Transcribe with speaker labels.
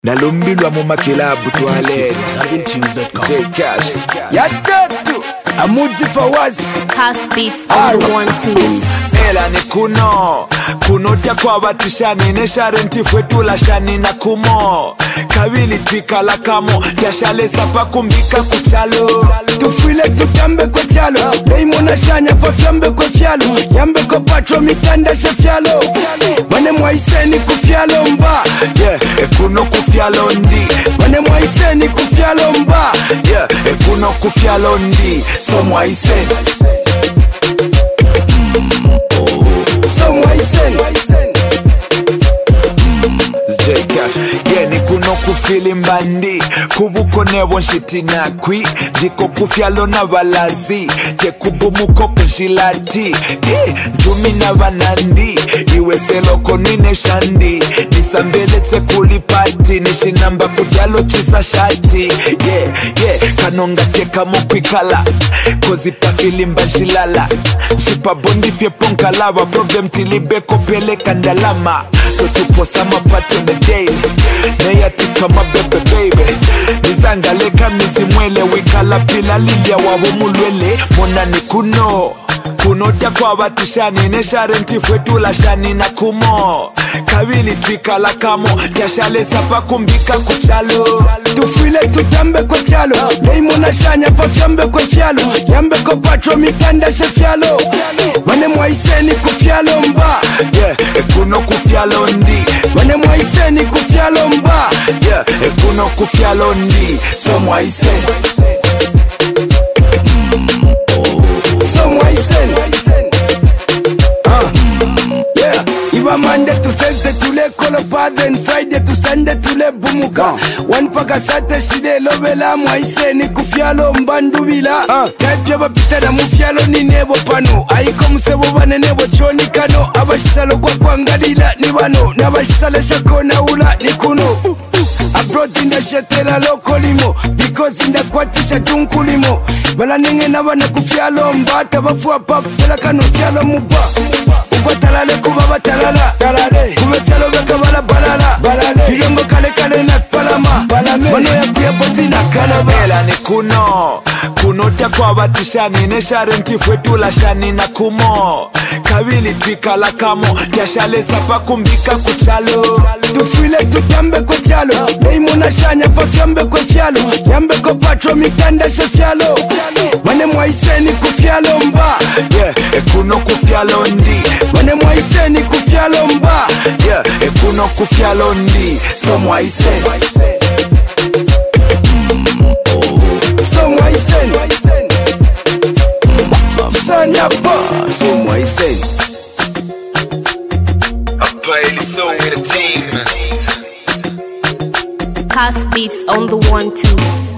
Speaker 1: Nalumbilwa mu makilabu twale J-Cash Yatatu Amuji Fawaz
Speaker 2: House beats on the 1-2.
Speaker 1: Mela ni kuno kwa batishani neshare ntifwetula shani na kumo Kawili twikala kamo Yashale sapa kumbika kuchalo
Speaker 3: Tufile tutambe kwa chalo Deimu na shanya pa fyambe kwa fyalo Yambe kwa patro mitanda shafyalo Wane mwaiseni kufyalo mba
Speaker 1: Yeah, kuno kufyalo ndi
Speaker 3: Wane mwaiseni kufyalo mba
Speaker 1: Yeah, kuno kufyalo ndi So mwaiseni
Speaker 3: So mwaiseni
Speaker 1: J-Cash Yeah, ni kuno kufili mbandi Kubuko nebo nshiti nakwi Jiko kufyalo na balazi Tekubumuko kunshilati Njumi na banandi Iwe seloko nine shandi Nisambele tse kulipati Nishinamba kujalo chisa shati Yeah, kanonga teka mokwikala Kozi pa filimba nshilala Shipa bondi fye ponkalawa Problem tilibeko pele kandalama So tupo sama party on the daily Neyatika mabebe baby Nizangaleka nizimwele Wikala pila lilia wawo mulwele Mona ni kuno kwa batishani neshare ntifwetula shani na kumo Kawili twikala kamo Yashale sapa kumbika kuchalo
Speaker 3: Tufile tutambe kwa chalo Deimu na shanya pa fyambe kwa fyalo Yambe kwa patro mitanda shafyalo Wane mwaiseni kufyalo mba
Speaker 1: Yeah, kuno kufyalo ndi
Speaker 3: Wane mwaiseni kufyalo mba
Speaker 1: Yeah, kuno kufyalo ndi So mwaiseni
Speaker 3: So mwaiseni Yeah, Iba Monday to Thursday tule kolopa Then Friday to Sunday tule bumuka One paka sate shide lovela mwaiseni kufyalo mbandubila Kajya bapita na mufyalo ni nebo pano Aiko musebo bane nebo choni kano Abashalo kwa kwangalila ni bano Nabashale shako na ula ni kuno Abroad inda shetela loko limo Because inda kwatisha tunku limo Bala nenge na bane kufyalo mbata Bafuwa papela kano fyalo muba Kwa talale kubaba talala Kume fyalo beka bala balala Pirongo kale kale na palama Mano ya kuya boti na kalaba
Speaker 1: Mela ni kuno kwa batishani neshare ntifwetula shani na kumo Kawili twikala kamo Yashale sapa kumbika kuchalo
Speaker 3: Tufile tutambe kwa chalo Deimu na shanya pa fyambe kwa fyalo Yambe kwa patro mitanda shafyalo Wane mwaiseni kufyalo mba
Speaker 1: Yeah, kuno kufyalo ndi
Speaker 3: Wane mwaiseni kufyalo mba
Speaker 1: Yeah, kuno kufyalo ndi So mwaiseni
Speaker 3: So mwaiseni Sanya pa
Speaker 1: So mwaiseni Hapa ili so with a team
Speaker 2: House beats on the 1-2.